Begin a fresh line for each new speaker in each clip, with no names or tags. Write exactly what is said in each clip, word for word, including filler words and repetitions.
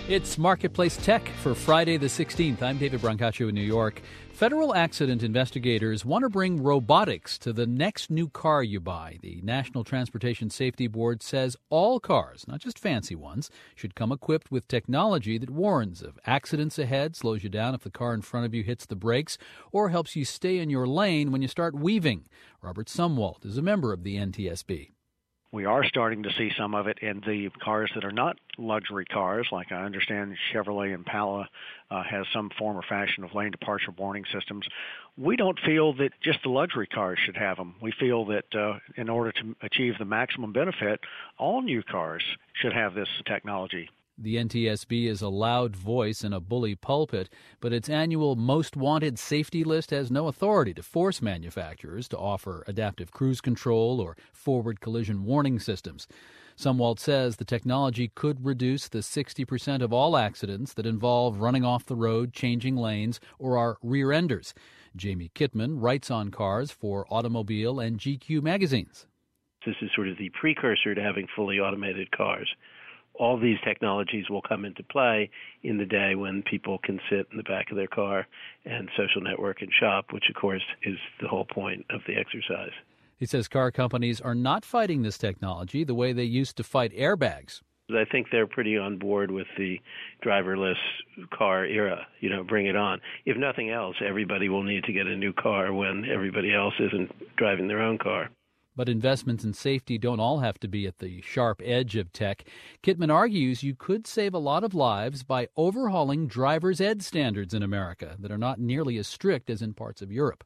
It's Marketplace Tech for Friday the sixteenth. I'm David Brancaccio in New York. Federal accident investigators want to bring robotics to the next new car you buy. The National Transportation Safety Board says all cars, not just fancy ones, should come equipped with technology that warns of accidents ahead, slows you down if the car in front of you hits the brakes, or helps you stay in your lane when you start weaving. Robert Sumwalt is a member of the N T S B.
We are starting to see some of it in the cars that are not luxury cars. Like I understand Chevrolet Impala uh, has some form or fashion of lane departure warning systems. We don't feel that just the luxury cars should have them. We feel that uh, in order to achieve the maximum benefit, all new cars should have this technology.
The N T S B is a loud voice in a bully pulpit, but its annual Most Wanted safety list has no authority to force manufacturers to offer adaptive cruise control or forward collision warning systems. Sumwalt says the technology could reduce the sixty percent of all accidents that involve running off the road, changing lanes, or are rear-enders. Jamie Kittman writes on cars for Automobile and G Q magazines.
This is sort of the precursor to having fully automated cars. All these technologies will come into play in the day when people can sit in the back of their car and social network and shop, which, of course, is the whole point of the exercise.
He says car companies are not fighting this technology the way they used to fight airbags.
I think they're pretty on board with the driverless car era. You know, bring it on. If nothing else, everybody will need to get a new car when everybody else isn't driving their own car.
But investments in safety don't all have to be at the sharp edge of tech. Kittman argues you could save a lot of lives by overhauling driver's ed standards in America that are not nearly as strict as in parts of Europe.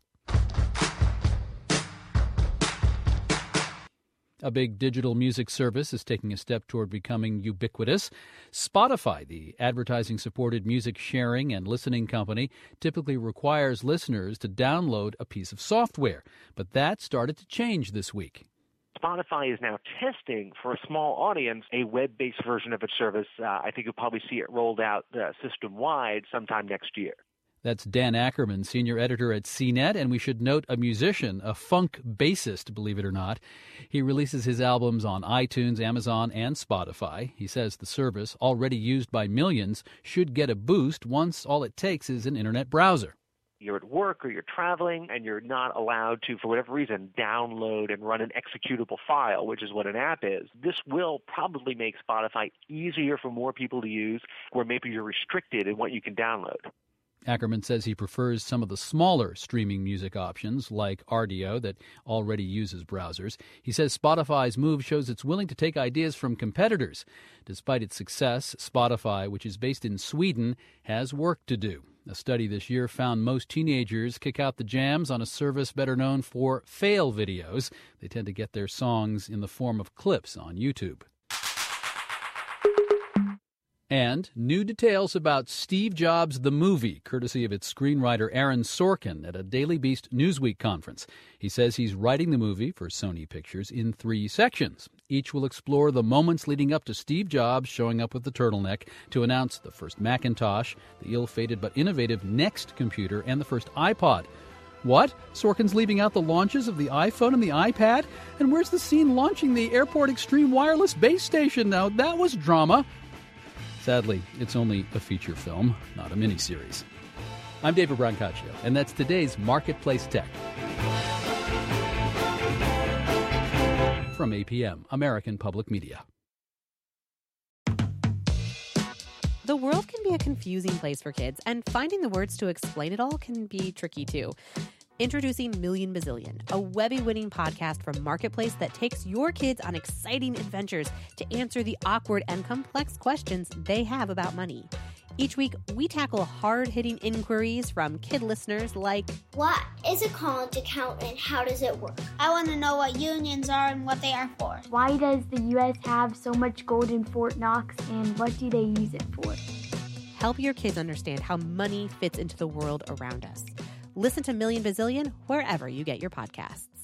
A big digital music service is taking a step toward becoming ubiquitous. Spotify, the advertising-supported music sharing and listening company, typically requires listeners to download a piece of software. But that started to change this week.
Spotify is now testing for a small audience a web-based version of its service. Uh, I think you'll probably see it rolled out uh, system-wide sometime next year.
That's Dan Ackerman, senior editor at C net, and we should note a musician, a funk bassist, believe it or not. He releases his albums on iTunes, Amazon, and Spotify. He says the service, already used by millions, should get a boost once all it takes is an internet browser.
You're at work or you're traveling and you're not allowed to, for whatever reason, download and run an executable file, which is what an app is. This will probably make Spotify easier for more people to use, where maybe you're restricted in what you can download.
Ackerman says he prefers some of the smaller streaming music options, like Rdio, that already uses browsers. He says Spotify's move shows it's willing to take ideas from competitors. Despite its success, Spotify, which is based in Sweden, has work to do. A study this year found most teenagers kick out the jams on a service better known for fail videos. They tend to get their songs in the form of clips on YouTube. And new details about Steve Jobs the Movie, courtesy of its screenwriter Aaron Sorkin at a Daily Beast Newsweek conference. He says he's writing the movie for Sony Pictures in three sections. Each will explore the moments leading up to Steve Jobs showing up with the turtleneck to announce the first Macintosh, the ill-fated but innovative Next computer, and the first iPod. What? Sorkin's leaving out the launches of the iPhone and the iPad? And where's the scene launching the Airport Extreme wireless base station? Now, that was drama. Sadly, it's only a feature film, not a miniseries. I'm David Brancaccio, and that's today's Marketplace Tech. From A P M, American Public Media.
The world can be a confusing place for kids, and finding the words to explain it all can be tricky, too. Introducing Million Bazillion, a Webby-winning podcast from Marketplace that takes your kids on exciting adventures to answer the awkward and complex questions they have about money. Each week, we tackle hard-hitting inquiries from kid listeners like,
what is a college account and how does it work? I want to know what unions are and what they are for.
Why does the U S have so much gold in Fort Knox, and what do they use it for?
Help your kids understand how money fits into the world around us. Listen to Million Bazillion wherever you get your podcasts.